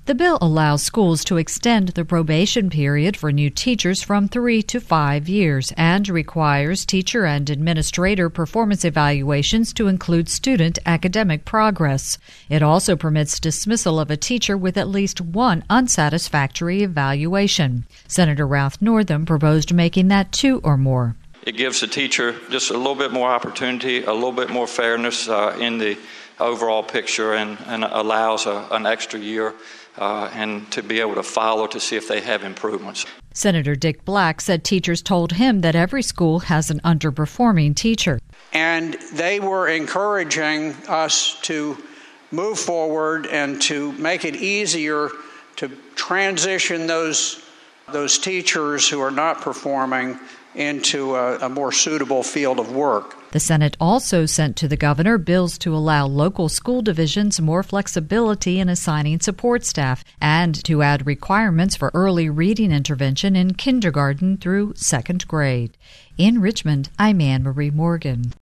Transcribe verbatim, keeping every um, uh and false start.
The bill allows schools to extend the probation period for new teachers from three to five years and requires teacher and administrator performance evaluations to include student academic progress. It also permits dismissal of a teacher with at least one unsatisfactory evaluation. Senator Ralph Northam proposed making that two or more. It gives the teacher just a little bit more opportunity, a little bit more fairness uh, in the overall picture, and, and allows a, an extra year uh, and to be able to follow to see if they have improvements. Senator Dick Black said teachers told him that every school has an underperforming teacher. And they were encouraging us to move forward and to make it easier to transition those, those teachers who are not performing into a, a more suitable field of work. The Senate also sent to the governor bills to allow local school divisions more flexibility in assigning support staff and to add requirements for early reading intervention in kindergarten through second grade. In Richmond, I'm Anne Marie Morgan.